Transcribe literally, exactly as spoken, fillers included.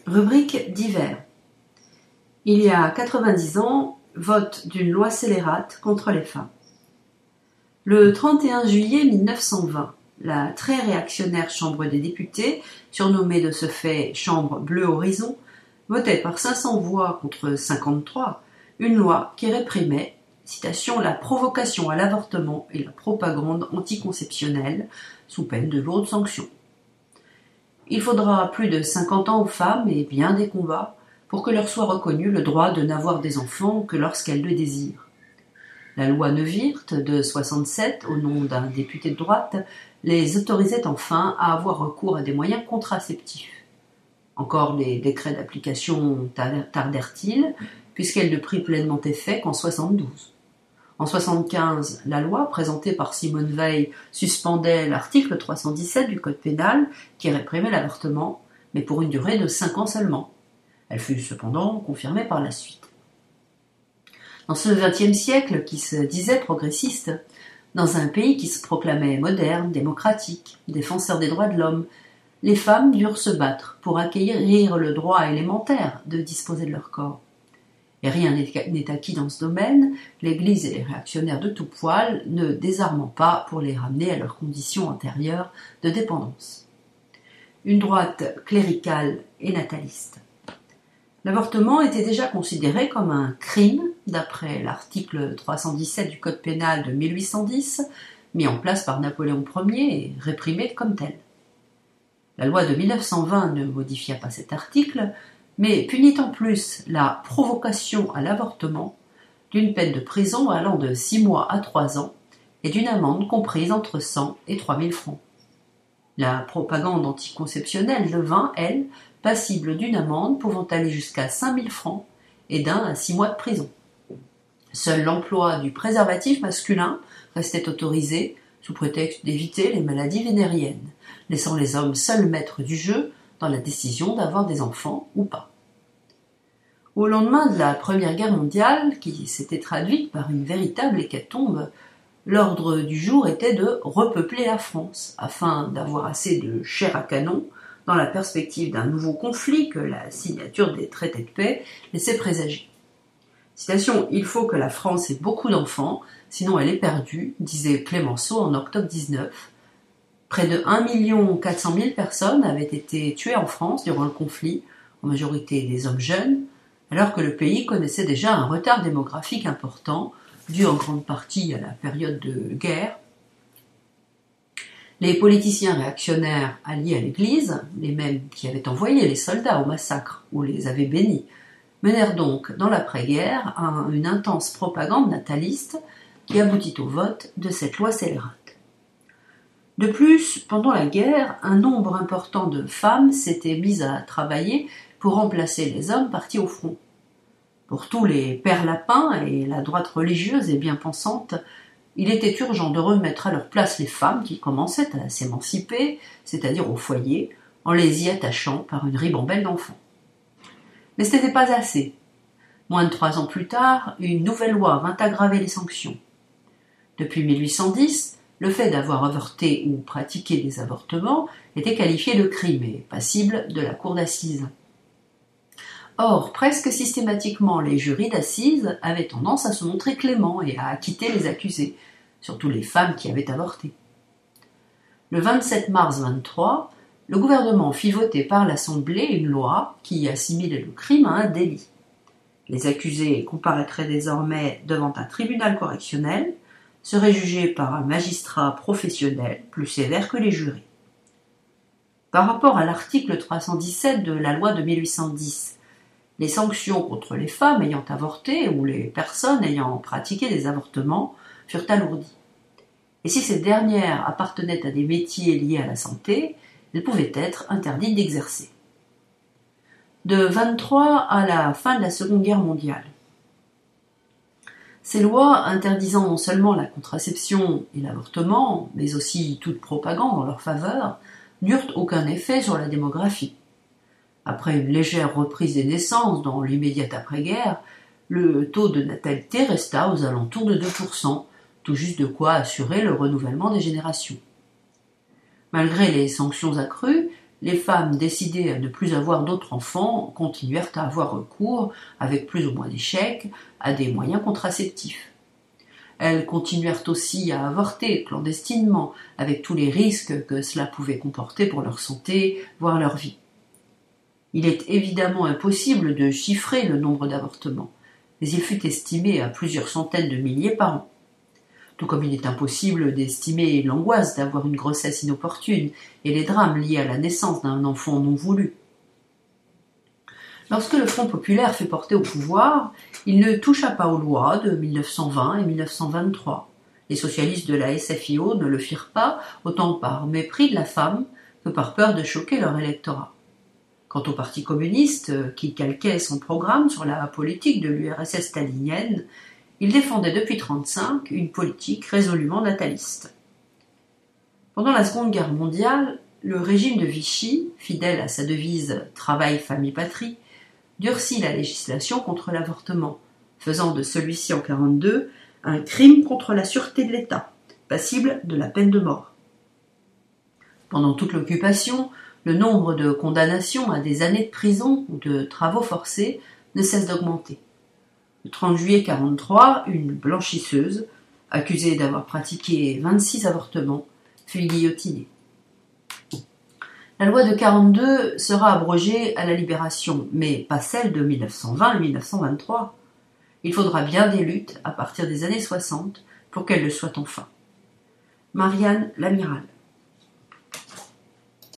Rubrique divers. Il y a quatre-vingt-dix ans, vote d'une loi scélérate contre les femmes. Le trente et un juillet mille neuf cent vingt, la très réactionnaire Chambre des députés, surnommée de ce fait Chambre Bleu Horizon, votait par cinq cents voix contre cinquante-trois une loi qui réprimait, citation, la provocation à l'avortement et la propagande anticonceptionnelle sous peine de lourdes sanctions. Il faudra plus de cinquante ans aux femmes et bien des combats pour que leur soit reconnu le droit de n'avoir des enfants que lorsqu'elles le désirent. La loi Neuwirth de soixante-sept, au nom d'un député de droite, les autorisait enfin à avoir recours à des moyens contraceptifs. Encore les décrets d'application tardèrent-ils, puisqu'elle ne prit pleinement effet qu'en soixante-douze. En soixante-quinze, la loi, présentée par Simone Veil, suspendait l'article trois cent dix-sept du Code pénal qui réprimait l'avortement, mais pour une durée de cinq ans seulement. Elle fut cependant confirmée par la suite. Dans ce vingtième siècle qui se disait progressiste, dans un pays qui se proclamait moderne, démocratique, défenseur des droits de l'homme, les femmes durent se battre pour acquérir le droit élémentaire de disposer de leur corps. Et rien n'est acquis dans ce domaine, l'Église et les réactionnaires de tout poil ne désarmant pas pour les ramener à leurs conditions antérieures de dépendance. Une droite cléricale et nataliste. L'avortement était déjà considéré comme un crime, d'après l'article trois cent dix-sept du Code pénal de mille huit cent dix, mis en place par Napoléon Ier et réprimé comme tel. La loi de mille neuf cent vingt ne modifia pas cet article, mais punit en plus la provocation à l'avortement d'une peine de prison allant de six mois à trois ans et d'une amende comprise entre cent et trois mille francs. La propagande anticonceptionnelle devint, elle, passible d'une amende pouvant aller jusqu'à cinq mille francs et d'un à six mois de prison. Seul l'emploi du préservatif masculin restait autorisé sous prétexte d'éviter les maladies vénériennes, laissant les hommes seuls maîtres du jeu dans la décision d'avoir des enfants ou pas. Au lendemain de la Première Guerre mondiale, qui s'était traduite par une véritable hécatombe, l'ordre du jour était de repeupler la France, afin d'avoir assez de chair à canon dans la perspective d'un nouveau conflit que la signature des traités de paix laissait présager. Citation, « Il faut que la France ait beaucoup d'enfants, sinon elle est perdue », disait Clémenceau en octobre dix-neuf. Près de un million quatre cent mille personnes avaient été tuées en France durant le conflit, en majorité des hommes jeunes, alors que le pays connaissait déjà un retard démographique important, dû en grande partie à la période de guerre. Les politiciens réactionnaires alliés à l'Église, les mêmes qui avaient envoyé les soldats au massacre ou les avaient bénis, menèrent donc dans l'après-guerre une intense propagande nataliste qui aboutit au vote de cette loi scélérate. De plus, pendant la guerre, un nombre important de femmes s'étaient mises à travailler pour remplacer les hommes partis au front. Pour tous les pères lapins et la droite religieuse et bien pensante, il était urgent de remettre à leur place les femmes qui commençaient à s'émanciper, c'est-à-dire au foyer, en les y attachant par une ribambelle d'enfants. Mais ce n'était pas assez. Moins de trois ans plus tard, une nouvelle loi vint aggraver les sanctions. Depuis mille huit cent dix, le fait d'avoir avorté ou pratiqué des avortements était qualifié de crime et passible de la cour d'assises. Or, presque systématiquement, les jurys d'assises avaient tendance à se montrer cléments et à acquitter les accusés, surtout les femmes qui avaient avorté. Le vingt-sept mars vingt-trois, le gouvernement fit voter par l'Assemblée une loi qui assimilait le crime à un délit. Les accusés comparaîtraient désormais devant un tribunal correctionnel, seraient jugés par un magistrat professionnel plus sévère que les jurés. Par rapport à l'article trois cent dix-sept de la loi de mille huit cent dix, les sanctions contre les femmes ayant avorté ou les personnes ayant pratiqué des avortements furent alourdies. Et si ces dernières appartenaient à des métiers liés à la santé, elles pouvaient être interdites d'exercer. De vingt-trois à la fin de la Seconde Guerre mondiale. Ces lois interdisant non seulement la contraception et l'avortement, mais aussi toute propagande en leur faveur, n'eurent aucun effet sur la démographie. Après une légère reprise des naissances dans l'immédiate après-guerre, le taux de natalité resta aux alentours de deux pour cent, tout juste de quoi assurer le renouvellement des générations. Malgré les sanctions accrues, les femmes décidées à ne plus avoir d'autres enfants continuèrent à avoir recours, avec plus ou moins d'échecs, à des moyens contraceptifs. Elles continuèrent aussi à avorter clandestinement, avec tous les risques que cela pouvait comporter pour leur santé, voire leur vie. Il est évidemment impossible de chiffrer le nombre d'avortements, mais il fut estimé à plusieurs centaines de milliers par an. Tout comme il est impossible d'estimer l'angoisse d'avoir une grossesse inopportune et les drames liés à la naissance d'un enfant non voulu. Lorsque le Front populaire fut porté au pouvoir, il ne toucha pas aux lois de mille neuf cent vingt et mille neuf cent vingt-trois. Les socialistes de la S F I O ne le firent pas, autant par mépris de la femme que par peur de choquer leur électorat. Quant au Parti communiste, qui calquait son programme sur la politique de l'U R S S stalinienne, il défendait depuis mille neuf cent trente-cinq une politique résolument nataliste. Pendant la Seconde Guerre mondiale, le régime de Vichy, fidèle à sa devise « Travail, famille, patrie », durcit la législation contre l'avortement, faisant de celui-ci en mille neuf cent quarante-deux un crime contre la sûreté de l'État, passible de la peine de mort. Pendant toute l'occupation, le nombre de condamnations à des années de prison ou de travaux forcés ne cesse d'augmenter. Le trente juillet mille neuf cent quarante-trois, une blanchisseuse, accusée d'avoir pratiqué vingt-six avortements, fut guillotinée. La loi de mille neuf cent quarante-deux sera abrogée à la Libération, mais pas celle de mille neuf cent vingt à mille neuf cent vingt-trois. Il faudra bien des luttes à partir des années soixante pour qu'elle le soit enfin. Marianne Lamiral.